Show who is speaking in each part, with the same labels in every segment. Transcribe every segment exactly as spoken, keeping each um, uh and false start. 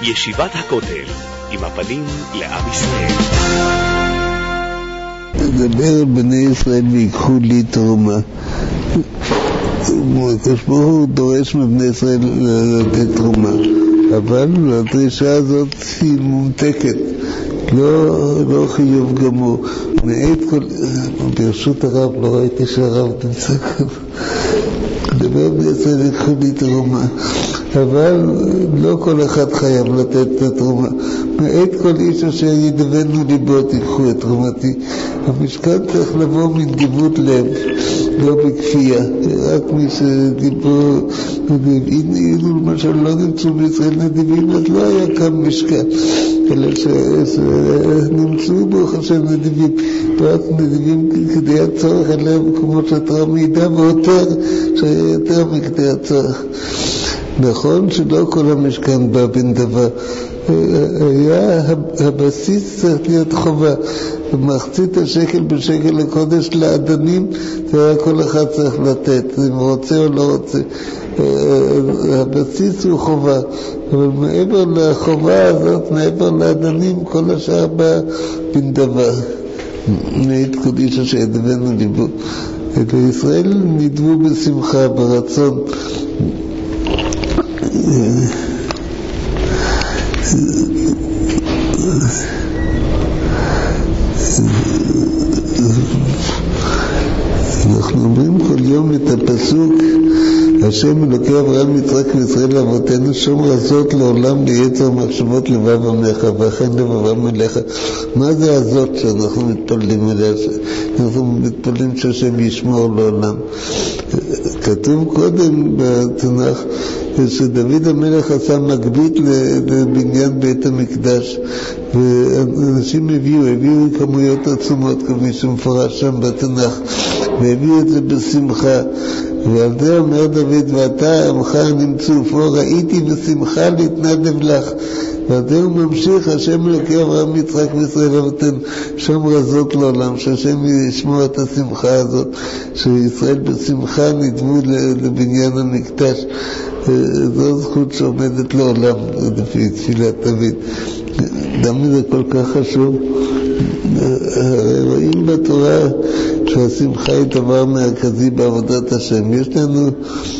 Speaker 1: ישיבת הכותל, עם הפנים לעם ישראל.
Speaker 2: דבר בני ישראל ויקחו לי תרומה. הקדוש ברוך הוא דורש מבני ישראל לתת תרומה, אבל הדרישה הזאת היא מומתקת, לא, לא חיוב גמור. מעט כל... ברשות הרב, לא ראיתי שהרב נמצא כאן. דבר בני ישראל ויקחו לי תרומה, אבל לא כל אחד חייב לתת את התרומה. מעט כל איש אשר ידבנו ליבו תיקחו את תרומתי. המשכן צריך לבוא מנדיבות לב, לא בכפייה. רק מי שדיברו, אילו למשל לא נמצאו בישראל נדיבים, אז לא היה קם משכן, אלא שנמצאו בו חשב נדיבים, רק נדיבים כדי הצורך אליהם, כמו שהתראה מידע ויותר, שהיה יותר מכדי הצורך. נכון שלא כל המשכן בא בן דבר, היה הבסיס צריך להיות חובה, מחצית השקל בשקל לקודש לאדנים, והיה כל אחד צריך לתת, אם רוצה או לא רוצה. הבסיס הוא חובה, אבל מעבר לחובה הזאת, מעבר לאדנים, כל השאר בא בן דבר. נהיית קודישה שידבנו ליבו. וישראל נדבו בשמחה, ברצון. אנחנו אומרים כל יום את הפסוק, השם אלוקי אברהם יצחק וישראל לאבותינו שומר הזאת לעולם ליצר מחשבות לבב עמך ואכן לבבם אליך. מה זה הזאת שאנחנו מתפללים אליה? אנחנו מתפללים שהשם ישמור לעולם. כתוב קודם בתנ"ך שדוד המלך עשה מגבית לבניין בית המקדש, ואנשים הביאו, הביאו כמויות עצומות כפי שמפורש שם בתנ"ך, והביאו את זה בשמחה. ועל זה אומר דוד, ואתה עמך נמצאו פה, ראיתי בשמחה להתנדב לך. ועל זה הוא ממשיך, השם אלוקי אברהם יצחק וישראל לאבותינו שומר הזאת לעולם, שהשם ישמור את השמחה הזאת, שישראל בשמחה נדבו לבניין המקדש. זו זכות שעומדת לעולם לפי תפילת דוד. למה זה כל כך חשוב? הרי רואים בתורה שהשמחה היא דבר מרכזי בעבודת השם. יש לנו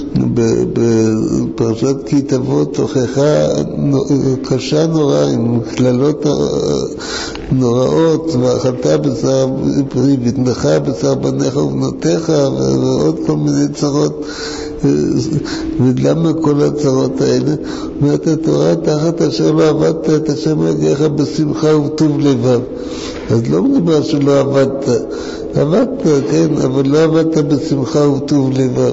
Speaker 2: בפרשת כי תבוא תוכחה קשה נורא עם כללות נוראות, ואכלת בשר פרי בטנך בשר בניך ובנותיך ועוד כל מיני צרות. ולמה כל הצרות האלה? אומרת התורה, תחת אשר לא עבדת את השם אלוקיך בשמחה ובטוב לבב. אז לא מדבר שלא עבדת, עבדת, כן, אבל לא עבדת בשמחה ובטוב לבב.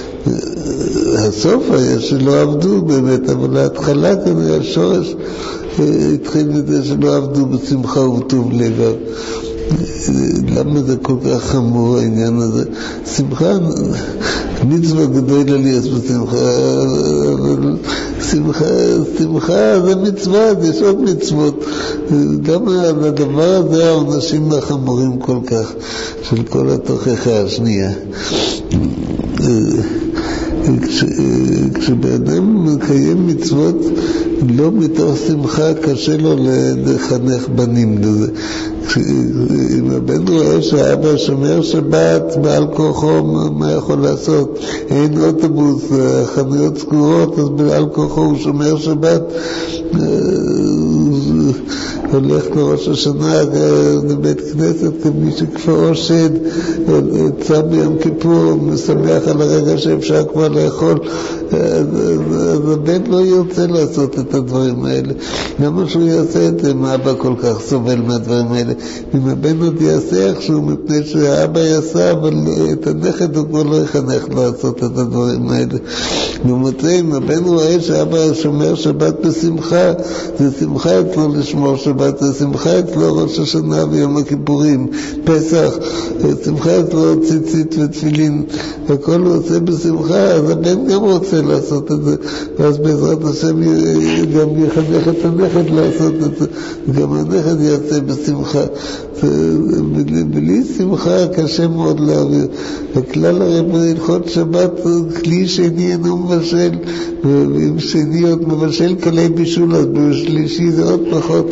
Speaker 2: הסוף היה שלא עבדו באמת, אבל ההתחלה כנראה השורש התחיל מזה שלא עבדו בשמחה ובטוב לבב. למה זה כל כך חמור העניין הזה? שמחה, מצווה גדולה להיות בשמחה, אבל שמחה, שמחה זה מצווה, יש עוד מצוות. גם על הדבר הזה העונשים החמורים כל כך, של כל התוכחה השנייה. כש, כשבאדם מקיים מצוות לא מתוך שמחה, קשה לו לחנך בנים לזה. אם הבן רואה שהאבא שומר שבת בעל כוחו, מה יכול לעשות? אין אוטובוס, חנויות סגורות, אז בעל כוחו הוא שומר שבת, הולך לראש השנה לבית כנסת כמי שכפאו שד, צם ביום כיפור, משמח על הרגע שאפשר כבר לאכול. אז הבן לא ירצה לעשות את הדברים האלה. למה שהוא יעשה את זה? מה אבא כל כך סובל מהדברים האלה? אם הבן עוד יעשה איכשהו, מפני שהאבא יעשה, אבל את הנכד הוא כבר לא יחנך לעשות את הדברים האלה. במוצא, אם הבן רואה שאבא שומר שבת בשמחה, זה שמחה אצלו לשמור שבת, שמחה אצלו ראש השנה ויום הכיפורים, פסח, שמחה אצלו ציצית ותפילין, הכל הוא עושה בשמחה, אז הבן גם רוצה לעשות את זה, ואז בעזרת השם גם יחנך את הנכד לעשות את זה, גם הנכד יעשה בשמחה. בלי שמחה קשה מאוד להעביר. הכלל הרי בהלכות שבת כלי שני אינו מבשל, ואם שני עוד מבשל כלי בישול, אז בשלישי זה עוד פחות.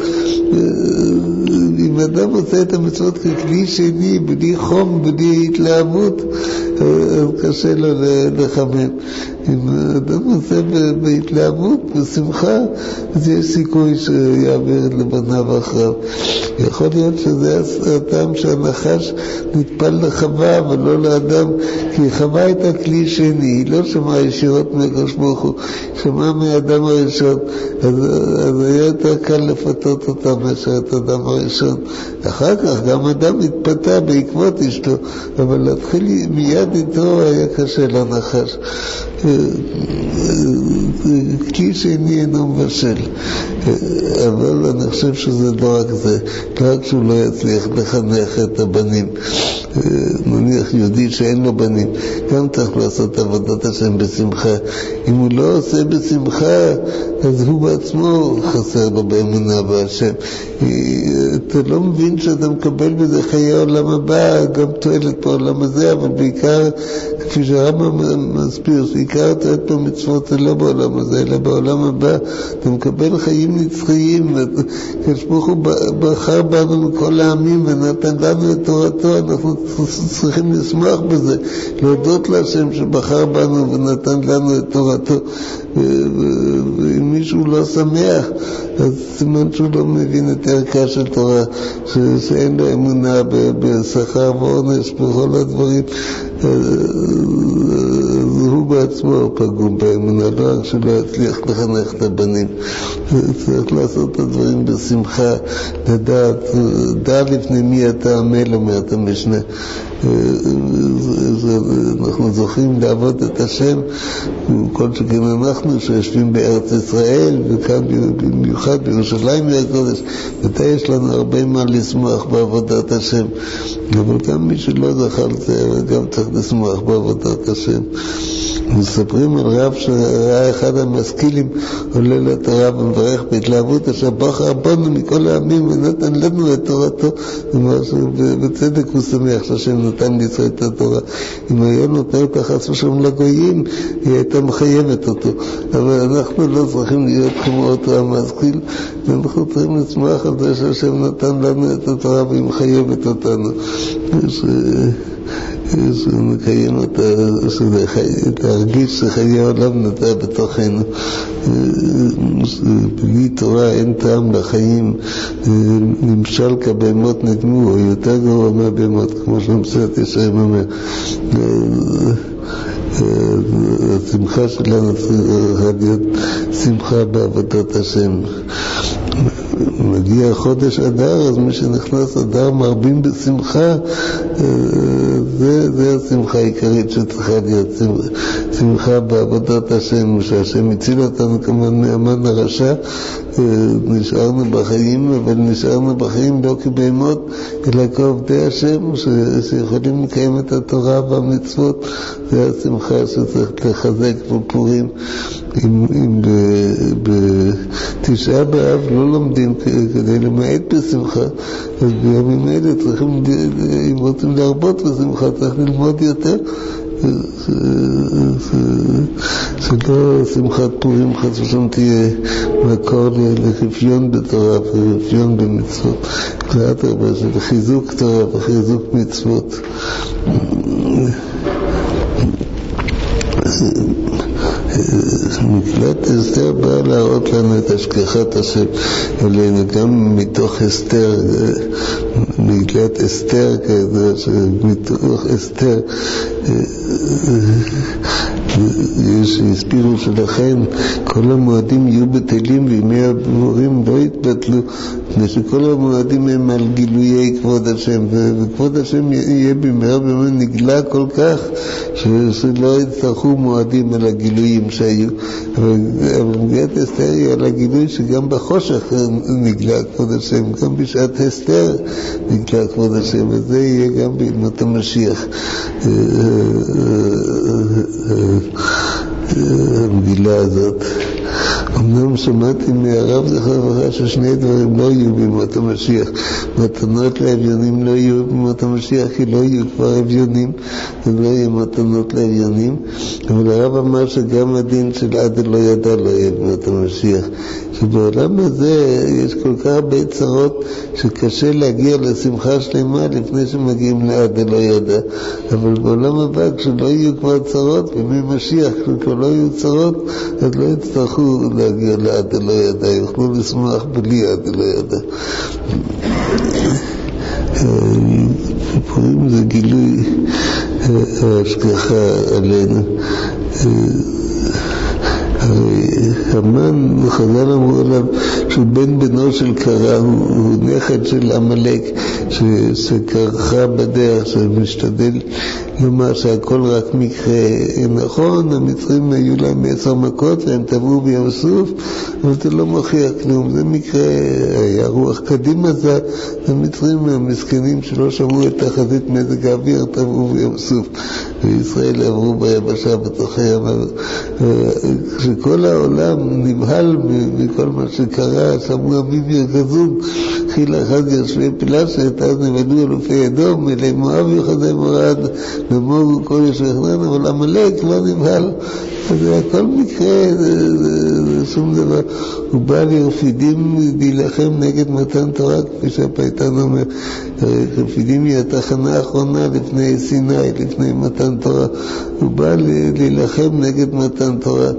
Speaker 2: אם אדם עושה את המצוות ככלי שני, בלי חום, בלי התלהבות, אז קשה לו לחמם. אם אדם עושה בהתלהבות, בשמחה, אז יש סיכוי שיעביר את לבניו אחריו. יכול להיות שזה הטעם שהנחש נטפל לחווה, אבל לא לאדם, כי חווה הייתה כלי שני, היא לא שמעה ישירות מהקדוש ברוך הוא, שמעה מהאדם הראשון, אז, אז היה יותר קל לפתות אותה מאשר את האדם הראשון. אחר כך גם אדם התפתה בעקבות אשתו, אבל להתחיל מיד איתו היה קשה לנחש. כלי שני אינו מבשל, אבל אני חושב שזה לא רק זה, לא רק שהוא לא יצליח לחנך את הבנים. נניח יהודי שאין לו בנים, גם צריך לעשות עבודת השם בשמחה. אם הוא לא עושה בשמחה, אז הוא בעצמו חסר לו באמונה בהשם. אתה לא מבין שאתה מקבל בזה חיי העולם הבא, גם תועלת בעולם הזה, אבל בעיקר, כפי שהרמב"ם מסביר, בעיקר תועלת במצוות זה לא בעולם הזה, אלא בעולם הבא. אתה מקבל חיים נצחיים, הקדוש ברוך הוא בחר בנו מכל העמים ונתן לנו את תורתו, אנחנו צריכים לשמוח בזה, להודות להשם שבחר בנו ונתן לנו את תורתו. ואם מישהו לא שמח, אז סימן שהוא לא מבין את ערכה של תורה, שאין לו אמונה בשכר ועונש בכל הדברים, הוא בעצמו פגום באמונה, לא רק שלא יצליח לחנך את הבנים. צריך לעשות את הדברים בשמחה, לדעת, דע לפני מי אתה עמל, אומרת המשנה. אנחנו זוכים לעבוד את השם, כל שכן אנחנו שיושבים בארץ ישראל, וכאן במיוחד בירושלים הקודש, מתי יש לנו הרבה מה לשמוח בעבודת השם, אבל גם מי שלא זכה לזה, גם צריך לשמוח בעבודת השם. מספרים על רב שראה אחד המשכילים עולה לתורה ומברך בהתלהבות אשר בחר בנו מכל העמים ונתן לנו את תורתו, ובצדק הוא שמח שהשם נתן לישראל את התורה. אם היה נותן אותה חס ושלום לגויים, היא הייתה מחייבת אותו, אבל אנחנו לא צריכים להיות כמו אותו המשכיל, ואנחנו צריכים לשמוח על זה שהשם נתן לנו את התורה והיא מחייבת אותנו, שנקיים אותה, להרגיש שחיי העולם נטע בתוכנו. בלי תורה אין טעם לחיים, נמשל כבהמות נדמו, או יותר גרוע מהבהמות, כמו שמסעת ישרים אומר. השמחה שלנו צריכה להיות שמחה בעבודת השם. מגיע חודש אדר, אז מי שנכנס אדר מרבים בשמחה, זה, זה השמחה העיקרית שצריכה להיות, שמחה בעבודת השם, שהשם הציל אותנו כמובן מהמן הרשע, נשארנו בחיים, אבל נשארנו בחיים לא כבהמות, אלא כעובדי השם, שיכולים לקיים את התורה והמצוות. זה השמחה שצריך לחזק בפורים. אם, אם בתשעה באב לא לומדים כדי למעט בשמחה, אז בימים האלה צריכים, אם רוצים להרבות בשמחה, צריך ללמוד יותר, שלא שמחת פורים חס ושלום תהיה מקור לחפיון בתורה וחפיון במצוות, קלעת הרבה של חיזוק תורה וחיזוק מצוות. מגילת אסתר באה להראות לנו את השגחת השם עלינו, גם מתוך אסתר, מגילת אסתר כזה, מתוך אסתר יש הסבירו שלכן כל המועדים יהיו בטלים וימי המורים לא יתבטלו, מפני שכל המועדים הם על גילויי כבוד השם, וכבוד השם יהיה במהרה בימינו נגלה כל כך שלא יצטרכו מועדים על הגילויים שהיו. אבל מגילת אסתר היא על הגילוי שגם בחושך נגלה כבוד השם, גם בשעת אסתר נגלה כבוד השם, וזה יהיה גם בימות המשיח. המגילה הזאת. אמנם שמעתי מהרב זכר לברכה ששני דברים לא יהיו בימות המשיח. מתנות לאביונים לא יהיו בימות המשיח, כי לא יהיו כבר אביונים, ולא יהיו מתנות לאביונים. אבל הרב אמר שגם הדין של עד לא ידע לא יהיה בימות המשיח. שבעולם הזה יש כל כך הרבה צרות שקשה להגיע לשמחה שלמה לפני שמגיעים לעד לא ידע. אבל בעולם הבא כשלא יהיו כבר צרות, בימי משיח כשכבר לא יהיו צרות, אז לא יצטרכו להגיע לעד לא ידע, יוכלו לשמוח בלי עד לא ידע. פורים זה גילוי ההשגחה עלינו. הרי המן, חז"ל אמרו עליו שהוא בן בנו של קרא, הוא, הוא נכד של עמלק שקרחה בדרך, שמשתדל לומר שהכל רק מקרה. נכון, המצרים היו להם עשר מכות והם טבעו בים סוף, אבל זה לא מוכיח כלום, זה מקרה, היה רוח קדימה זה, המצרים המסכנים שלא שמעו את תחזית מזג האוויר טבעו בים סוף, וישראל עברו ביבשה בתוך הים. כשכל העולם נבהל מכל מה שקרה, שמעו עמים ירגזון, חיל אחד יושבי פלשת, אז נבדו אלופי אדום, אלי מואב יוחדי מורד, נמורו כל ישבחנן, אבל עמלק לא נבהל. זה הכל מקרה, זה, זה, זה שום דבר. הוא בא לרפידים להילחם נגד מתן תורה, כפי שהפייטן אומר. רפידים היא התחנה האחרונה לפני סיני, לפני מתן תורה. הוא בא להילחם נגד מתן תורה.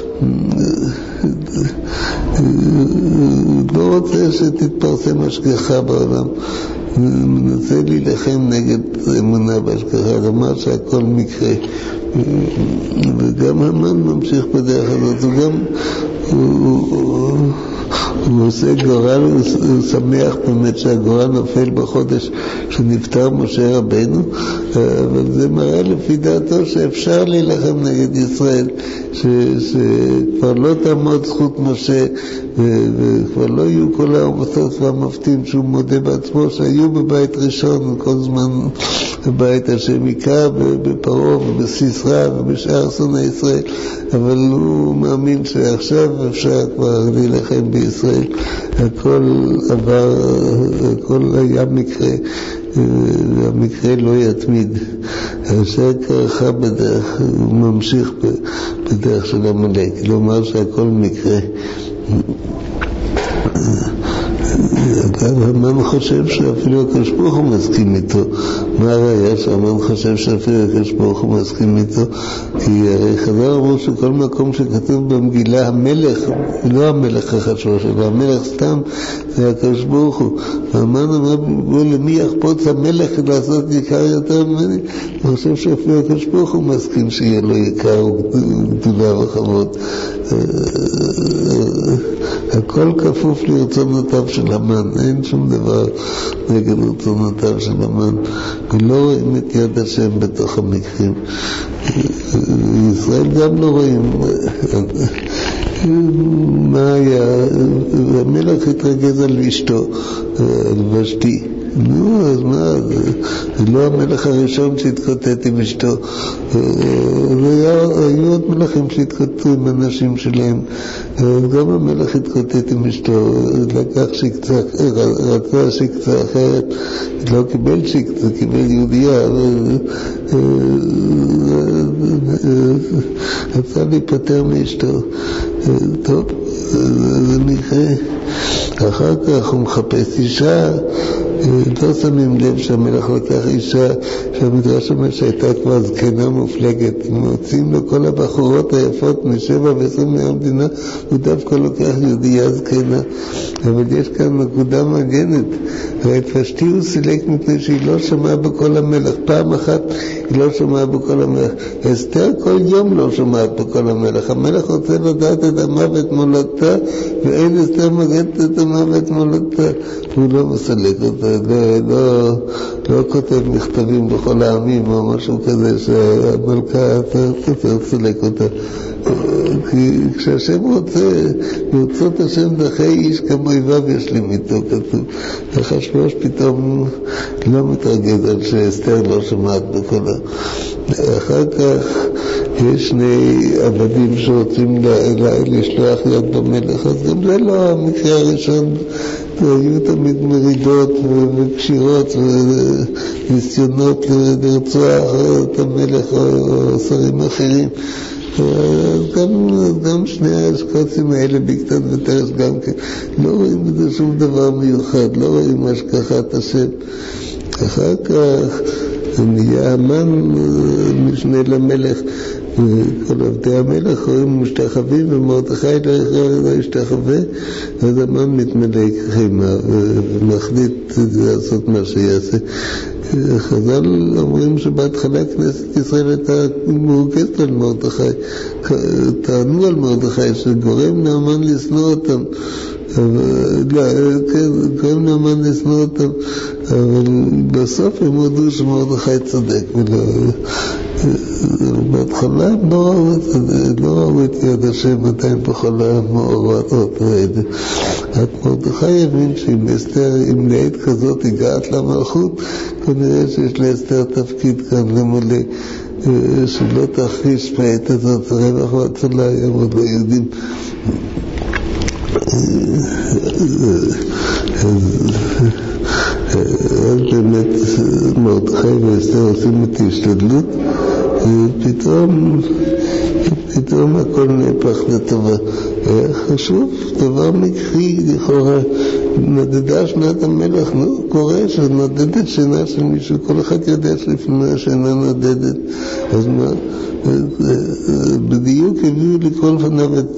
Speaker 2: הוא לא רוצה שתתפרסם השגחה בעולם. הוא מנסה להילחם נגד אמונה בהשגחה, לומר שהכל מקרה. וגם המן ממשיך בדרך הזאת, הוא גם הוא, הוא, הוא עושה גורל, הוא שמח באמת שהגורל נופל בחודש שנפטר משה רבנו, אבל זה מראה לפי דעתו שאפשר להילחם נגד ישראל, ש, שכבר לא תעמוד זכות משה, וכבר לא יהיו כל העומסות והמפתים שהוא מודה בעצמו שהיו בבית ראשון כל זמן בבית השם היכה, בפרעה ובסיסרא ובשאר שונאי ישראל, אבל הוא מאמין שעכשיו אפשר כבר להילחם בישראל. הכל עבר, הכל היה מקרה, והמקרה לא יתמיד. אשר קרחה בדרך, הוא ממשיך בדרך של עמלק, לומר שהכל מקרה. אגב, המן חושב שאפילו הקדוש ברוך הוא מסכים איתו. מה הראיה שהמן חושב שאפילו הקדוש ברוך הוא מסכים איתו? כי הרי חז"ל אמרו שכל מקום שכתוב במגילה המלך, לא המלך החשוב, אלא המלך סתם, זה הקדוש ברוך הוא. והמן אמר, למי יחפוץ המלך לעשות יקר יותר ממני? אני חושב שאפילו הקדוש ברוך הוא מסכים שיהיה לו יקר וגדולה וחמוד. הכל כפוף לרצונותיו של המן, אין שום דבר נגד רצונותיו של המן, ולא רואים את יד השם בתוך המקרים. ישראל גם לא רואים. מה היה? המלך התרגז על אשתו, על ושתי. נו, אז מה? זה לא המלך הראשון שהתקוטט עם אשתו. היו עוד מלכים שהתקוטטו עם אנשים שלהם. גם המלך התקוטט עם אשתו, לקח שיקצה, רצה שיקצה אחרת, לא קיבל שיקצה, קיבל יהודיה. רצה להיפטר מאשתו. טוב, זה מקרה. אחר כך הוא מחפש אישה, לא שמים לב שהמלך לקח אישה שהמדרש אומר שהייתה כבר זקנה מופלגת, מוצאים לו כל הבחורות היפות משבע ועשרים מהמדינה, הוא דווקא לוקח יהודייה זקנה. אבל יש כאן נקודה מעניינת, הרי את ושתי הוא סילק מפני שהיא לא שמעה בקול המלך. פעם אחת היא לא שמעה בקול המלך, אסתר כל יום לא שמעת בקול המלך. המלך רוצה לדעת את המוות מולדתה, ואין אסתר מגדת את המוות מולדתה, הוא לא מסלק אותה, לא, לא, לא כותב מכתבים בכל העמים או משהו כזה שהמלכה צריך לסלק אותה. כי כשהשם רוצה, ברצות השם דחי איש כמו איביו ישלים איתו, כתוב. אחשוורוש פתאום לא מתרגז על שאסתר לא שמעת בקולה. אחר כך יש שני עבדים שרוצים לשלוח יד במלך, אז גם זה לא המקרה הראשון. היו תמיד מרידות וקשירות וניסיונות לרצוח את המלך או שרים אחרים. גם, גם שני האשכוצים האלה בקטן ותרס גם כן לא רואים בזה שום דבר מיוחד, לא רואים השכחת השם. אחר כך נהיה המן משנה למלך, כל עבדי המלך רואים משתחווים ומרדכי לא ישתחווה, אז המן מתמלא כחימה ומחליט לעשות מה שיעשה. חז"ל אומרים שבהתחלה כנסת ישראל הייתה מורגשת על מרדכי, טענו על מרדכי שגורם נאמן לשנוא אותם, גורם נאמן לשנוא אותם, אבל בסוף הם הודו שמרדכי צודק. בהתחלה לא ראו את יד השם עדיין בכל המאורעות האלה. רק מרדכי הבין שאם אסתר, אם לעת כזאת הגעת למלכות, כנראה שיש לאסתר תפקיד כאן למלא, שלא תחריש בעת הזאת רווח והצלה, הם עוד לא יודעים. אז באמת מרדכי ואסתר עושים את ההשתדלות, ופתאום פתאום הכל נהפך לטובה. חשוב, דבר מקרי לכאורה, נדדה שנת המלך, נו, קורה שנדדת שינה של מישהו, כל אחד יודע שלפני השינה נדדת, אז מה? בדיוק הביאו לכל פניו את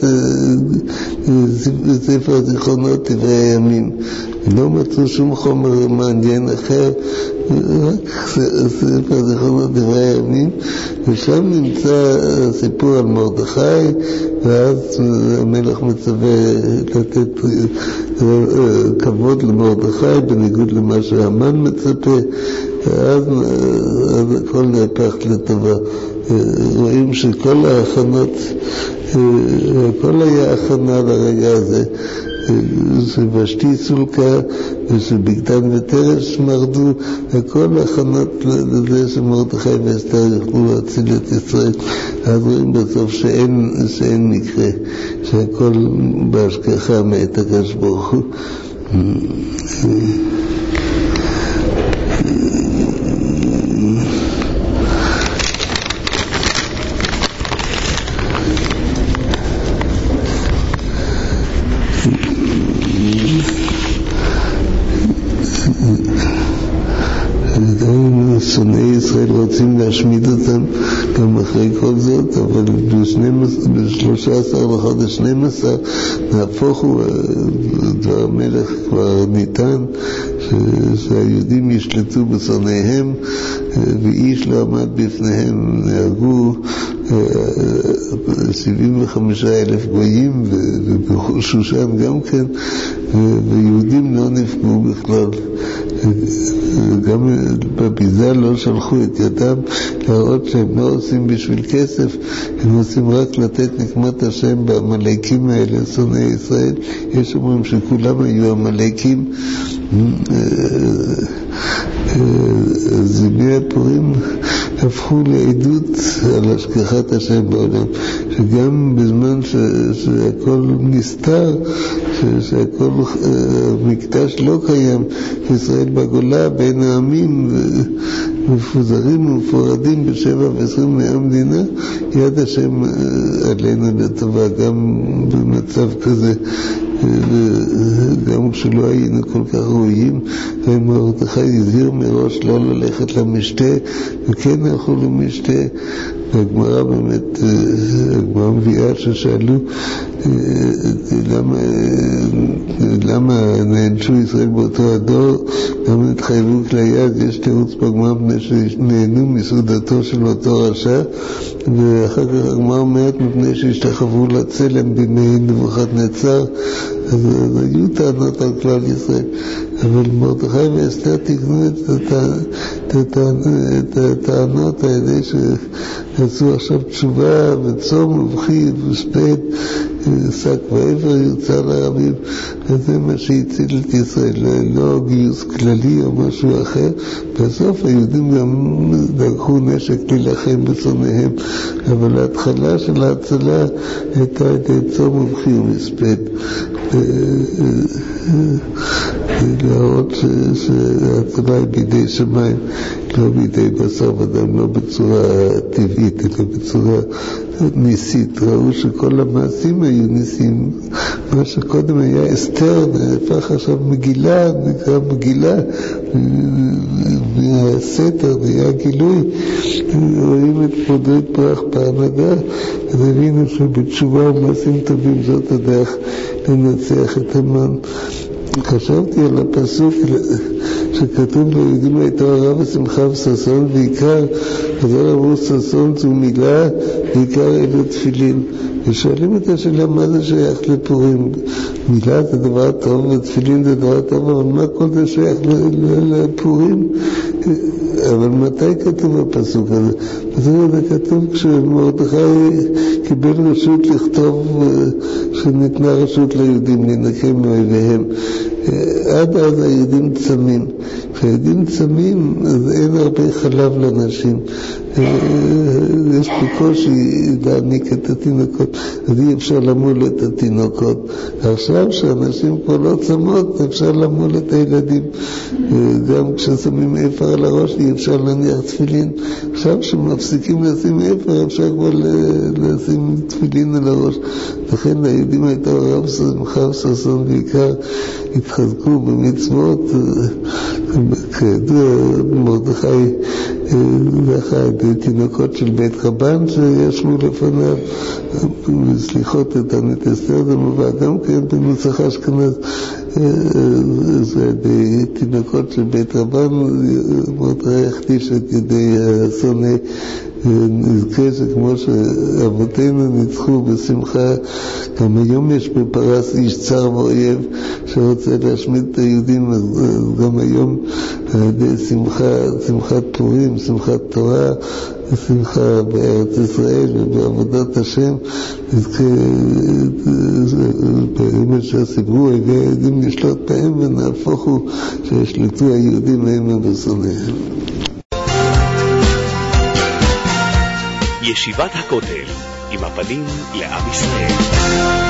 Speaker 2: ספר הזיכרונות דברי הימים, לא מצאו שום חומר מעניין אחר, רק ספר הזיכרונות דברי הימים, ושם נמצא הסיפור על מרדכי, ואז המלך מצווה לתת כבוד למרדכי בניגוד למה שהמן מצפה, ואז הכל נהפך לטובה. רואים שכל ההכנות, הכל היה הכנה לרגע הזה, שבשתי סולקה ושבגדן ותרש מרדו, הכל הכנות לזה שמרדכי ואסתר יוכלו להציל את ישראל. אז רואים בסוף שאין, שאין מקרה, שהכל בהשגחה מאת הקדוש ברוך הוא. שונאי ישראל רוצים להשמיד אותם גם אחרי כל זאת, אבל ב-שלושה עשר לחודש שנים עשר נהפוך הוא, דבר המלך כבר ניתן שהיהודים ישלטו בשונאיהם, ואיש לא עמד בפניהם. נהרגו שבעים וחמישה אלף גויים ובשושן גם כן, ויהודים לא נפגעו בכלל. גם בביזה לא שלחו את ידם להראות שהם לא עושים בשביל כסף, הם עושים רק לתת נקמת השם במלאקים האלה, שונאי ישראל. יש אומרים שכולם היו המלאקים. אז ימי הפורים הפכו לעדות על השגחת השם בעולם, שגם בזמן ש, שהכל נסתר, ש, שהכל מקדש לא קיים, ישראל בגולה בין העמים מפוזרים ומפורדים בשבע ועשרים מהמדינה, יד השם עלינו לטובה גם במצב כזה. גם כשלא היינו כל כך ראויים, ומרדכי הזהיר מראש לא ללכת למשתה, וכן הלכו למשתה. והגמרא באמת, הגמרא מביאה ששאלו למה, למה נענשו ישראל באותו הדור, למה נתחייבו כלי יד. יש תירוץ בגמרא מפני שנהנו מסעודתו של אותו רשע, ואחר כך הגמרא אומרת מפני שהשתחוו לצלם בימי נבוכדנצר. אז היו טענות על כלל ישראל, אבל מרדכי ואסתר תיקנו את הטענות האלה שעשו עכשיו תשובה וצום ובכי וספד, שק ואיבר יוצא לרבים, וזה מה שהציל את ישראל, לא גיוס כללי או משהו אחר. בסוף היהודים גם לקחו נשק להילחם בשונאיהם, אבל ההתחלה של ההצלה הייתה את צום ובכי ומספד, להראות שההצלה היא בידי שמיים, לא בידי בשר ודם, לא בצורה טבעית אלא בצורה ניסית. ראו שכל המעשים היו ניסים. מה שקודם היה אסתר נהפך עכשיו מגילה, נקרא מגילה, והסתר היה גילוי. רואים את פרודות פרח בהנהגה, אז הבינו שבתשובה ומעשים טובים זאת הדרך לנצח את המן. חשבתי על הפסוק שכתוב ליהודים הייתה אורה ושמחה וששון, ועיקר, חז"ל אמרו ששון זו מילה, ועיקר אלו תפילין. ושואלים את השאלה מה זה שייך לפורים. מילה זה דבר טוב ותפילין זה דבר טוב, אבל מה כל זה שייך לפורים? אבל מתי כתוב הפסוק הזה? הפסוק הזה כתוב כשמרדכי קיבל רשות לכתוב שניתנה רשות ליהודים להינקם מאויביהם. עד אז היהודים צמים. כשהיהודים צמים אז אין הרבה חלב לנשים, יש בקושי להעניק את התינוקות, אז אי אפשר למול את התינוקות. עכשיו שאנשים כבר לא צמות אפשר למול את הילדים, גם כששמים אפר על הראש אי אפשר להניח תפילין. עכשיו שמפסיקים לשים אפר אפשר כבר לשים תפילין על הראש. לכן היהודים הייתה רב שמחה וששון, בעיקר התחזקו במצוות. כידוע מרדכי זכה את תינוקות של בית רבן שישבו לפניו, וסליחות את תענית אסתר, זה מובא גם כן בנוסח אשכנז. זה תינוקות של בית רבן, מרדכי החטיש את ידי השונא, נזכה שכמו שאבותינו ניצחו בשמחה, גם היום יש בפרס איש צר ואויב שרוצה להשמיד את היהודים, אז גם היום שמחה, שמחת פורים, שמחת תורה, שמחה בארץ ישראל ובעבודת השם, נזכה באמת שהסיברו אויבי היהודים לשלוט בהם, ונהפוכו שישלטו היהודים מהם ובשונאיהם.
Speaker 1: ישיבת הכותל, עם הפנים לעם ישראל.